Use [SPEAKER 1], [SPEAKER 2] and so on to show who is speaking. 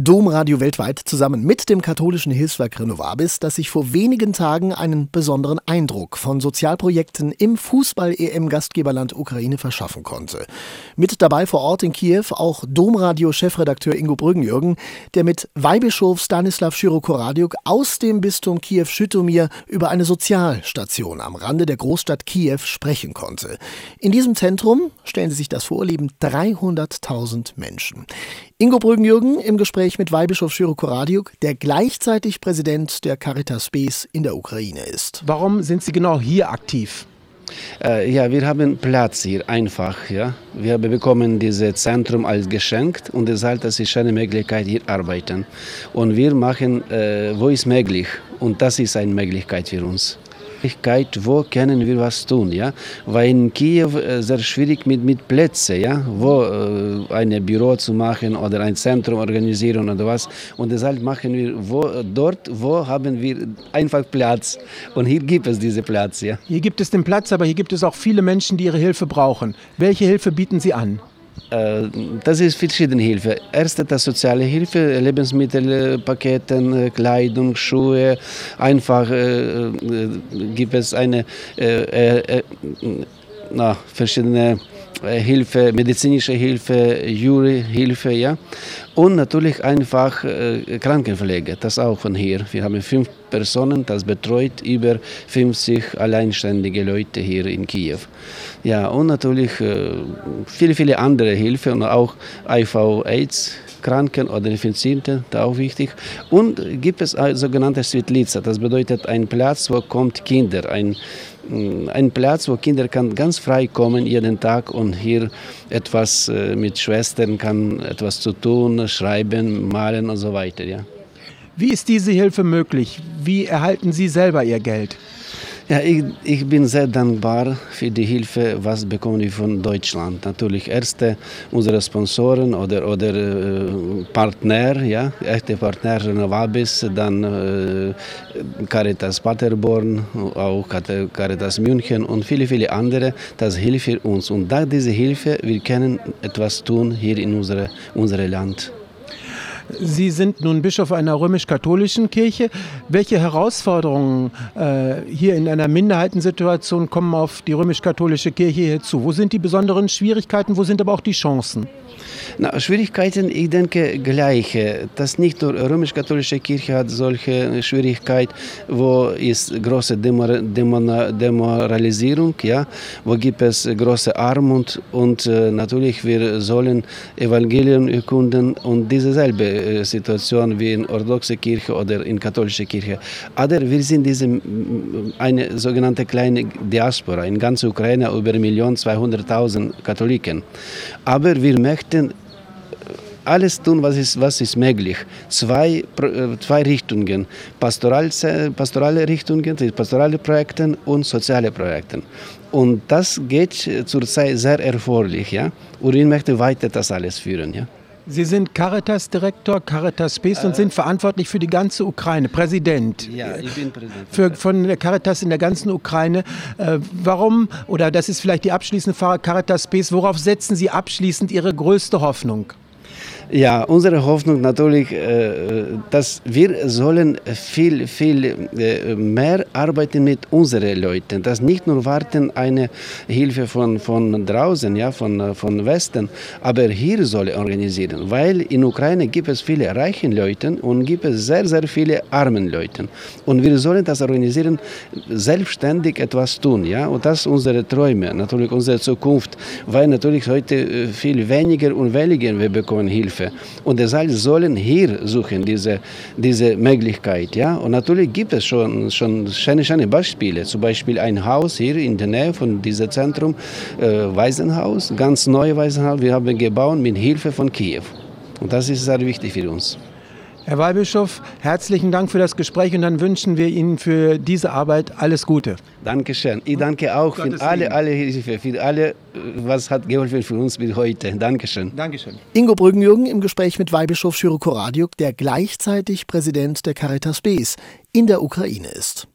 [SPEAKER 1] Domradio weltweit zusammen mit dem katholischen Hilfswerk Renovabis, das sich vor wenigen Tagen einen besonderen Eindruck von Sozialprojekten im Fußball-EM-Gastgeberland Ukraine verschaffen konnte. Mit dabei vor Ort in Kiew auch Domradio-Chefredakteur Ingo Brüggenjürgen, der mit Weihbischof Stanislav Schirokoradiuk aus dem Bistum Kiew-Schütomir über eine Sozialstation am Rande der Großstadt Kiew sprechen konnte. In diesem Zentrum, stellen Sie sich das vor, leben 300.000 Menschen. Ingo Brüggenjürgen im Gespräch mit Weihbischof Schirokoradiuk, der gleichzeitig Präsident der Caritas Spes in der Ukraine ist.
[SPEAKER 2] Warum sind Sie genau hier aktiv?
[SPEAKER 3] Wir haben Platz hier einfach. Ja. Wir bekommen dieses Zentrum als Geschenk und deshalb das ist eine Möglichkeit, hier arbeiten. Und wir machen, wo ist möglich. Und das ist eine Möglichkeit für uns. Wo können wir was tun, ja? Weil in Kiew sehr schwierig mit Plätzen, ja? Wo ein Büro zu machen oder ein Zentrum organisieren oder was. Und deshalb machen wir wo haben wir einfach Platz. Und hier gibt es diesen Platz, ja.
[SPEAKER 2] Hier gibt es den Platz, aber hier gibt es auch viele Menschen, die Ihre Hilfe brauchen. Welche Hilfe bieten Sie an?
[SPEAKER 3] Das ist verschiedene Hilfe. Erste das soziale Hilfe, Lebensmittelpaketen, Kleidung, Schuhe. Einfach gibt es eine verschiedene Hilfe, medizinische Hilfe, Juryhilfe, ja. Und natürlich einfach Krankenpflege, das auch von hier. Wir haben 5 Personen, das betreut über 50 alleinständige Leute hier in Kiew. Ja, und natürlich viele andere Hilfe und auch HIV-AIDS. Kranken oder Infizierte, das ist auch wichtig. Und gibt es ein sogenanntes Svetlica, das bedeutet ein Platz, wo kommt Kinder, ein Platz, wo Kinder kann ganz frei kommen jeden Tag und hier etwas mit Schwestern kann etwas zu tun, schreiben, malen und so weiter. Ja.
[SPEAKER 2] Wie ist diese Hilfe möglich? Wie erhalten Sie selber Ihr Geld?
[SPEAKER 3] Ja, ich bin sehr dankbar für die Hilfe, was bekommen wir von Deutschland. Natürlich erste unsere Sponsoren oder Partner, ja, echte Partner Renovabis, dann Caritas Paderborn, auch Caritas München und viele andere. Das hilft für uns. Und dank dieser Hilfe wir können etwas tun hier in unserem Land.
[SPEAKER 2] Sie sind nun Bischof einer römisch-katholischen Kirche. Welche Herausforderungen hier in einer Minderheitensituation kommen auf die römisch-katholische Kirche hier zu? Wo sind die besonderen Schwierigkeiten, wo sind aber auch die Chancen?
[SPEAKER 3] Schwierigkeiten, ich denke, gleiche. Das nicht nur römisch-katholische Kirche hat solche Schwierigkeiten, wo ist große Demoralisierung, ja, wo gibt es große Armut und natürlich wir sollen Evangelium erkunden und dieselbe Situation wie in orthodoxe Kirche oder in katholische Kirche. Aber wir sind eine sogenannte kleine Diaspora in ganz Ukraine über 1.200.000 Katholiken. Aber wir möchten alles tun, was ist möglich. Zwei Richtungen, pastorale Richtungen, pastorale Projekte und soziale Projekte. Und das geht zurzeit sehr erfolgreich, ja. Und ich möchte weiter das alles führen, ja.
[SPEAKER 2] Sie sind Caritas-Direktor, Caritas Spes und sind verantwortlich für die ganze Ukraine, Präsident.
[SPEAKER 3] Ja, ich bin Präsident.
[SPEAKER 2] Von der Caritas in der ganzen Ukraine. Warum, oder das ist vielleicht die abschließende Frage, Caritas Spes, worauf setzen Sie abschließend Ihre größte Hoffnung?
[SPEAKER 3] Ja, unsere Hoffnung natürlich, dass wir sollen viel mehr arbeiten mit unseren Leuten. Dass nicht nur warten eine Hilfe von draußen, ja, von Westen, aber hier soll organisieren. Weil in Ukraine gibt es viele reichen Leute und gibt es sehr viele armen Leute. Und wir sollen das organisieren, selbstständig etwas tun, ja. Und das sind unsere Träume, natürlich unsere Zukunft. Weil natürlich heute viel weniger und weniger wir bekommen Hilfe. Und deshalb sollen hier suchen diese Möglichkeit, ja. Und natürlich gibt es schon schöne Beispiele. Zum Beispiel ein Haus hier in der Nähe von diesem Zentrum, Waisenhaus, ganz neues Waisenhaus. Wir haben gebaut mit Hilfe von Kiew. Und das ist sehr wichtig für uns.
[SPEAKER 2] Herr Weihbischof, herzlichen Dank für das Gespräch und dann wünschen wir Ihnen für diese Arbeit alles Gute.
[SPEAKER 3] Dankeschön. Ich danke auch für alle Hilfe, für alle, was hat geholfen für uns bis heute. Dankeschön.
[SPEAKER 2] Dankeschön.
[SPEAKER 1] Ingo Brüggenjürgen im Gespräch mit Weihbischof Schirokoradiuk, der gleichzeitig Präsident der Caritas Spes in der Ukraine ist.